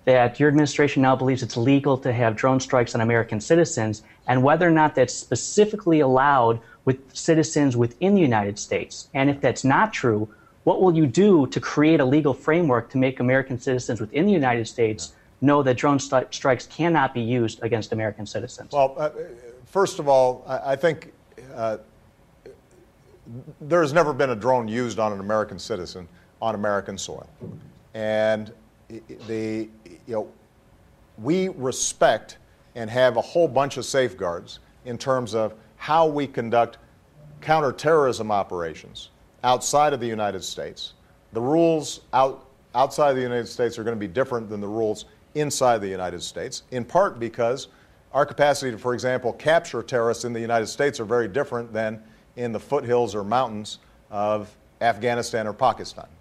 that your administration now believes it's legal to have drone strikes on American citizens, and whether or not that's specifically allowed with citizens within the United States. And if that's not true, what will you do to create a legal framework to make American citizens within the United States know that drone strikes cannot be used against American citizens? Well, first of all, I think there has never been a drone used on an American citizen on American soil. And we respect and have a whole bunch of safeguards in terms of how we conduct counterterrorism operations outside of the United States. The rules outside of the United States are going to be different than the rules inside the United States, in part because our capacity to, for example, capture terrorists in the United States are very different than in the foothills or mountains of Afghanistan or Pakistan.